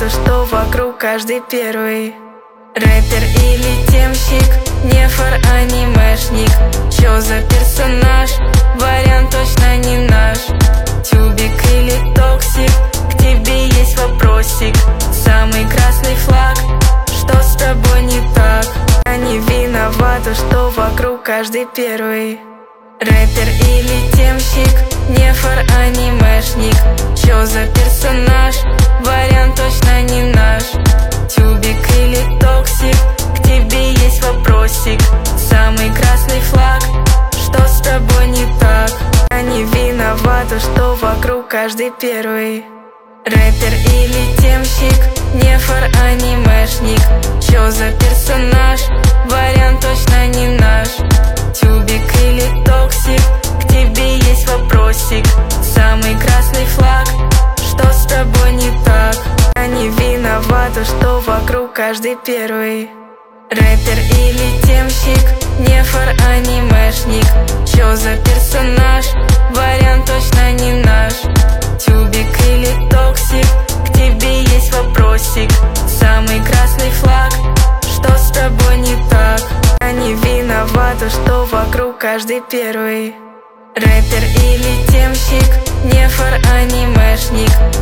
виновата, что вокруг каждый первый. Рэпер или темщик, нефор, анимешник. Чё за персонаж? Вариант точно не наш. Тюбик или токсик, к тебе есть вопросик. Самый красный флаг, что с тобой не так? Я не виновата, что вокруг каждый первый. Рэпер или темщик, нефор, анимешник. Чё за персонаж? Вариант точно не наш. Тюбик или токсик, к тебе есть вопросик. Самый красный флаг, что с тобой не так? Я не виновата, что вокруг каждый первый. Рэпер или темщик, нефор, анимешник. Чё за персонаж? Вариант точно не наш. Тюбик или токсик, к тебе есть вопросик. Самый красный флаг, что с тобой не так? Я не виновата, что вокруг каждый первый. Рэпер или темщик, нефор, анимешник. Чё за персонаж? Вариант точно не наш. Тюбик или токсик, к тебе есть вопросик. Самый красный флаг, что с тобой не так? Я не виновата, что вокруг каждый первый. Рэпер или темщик, нефор, анимешник.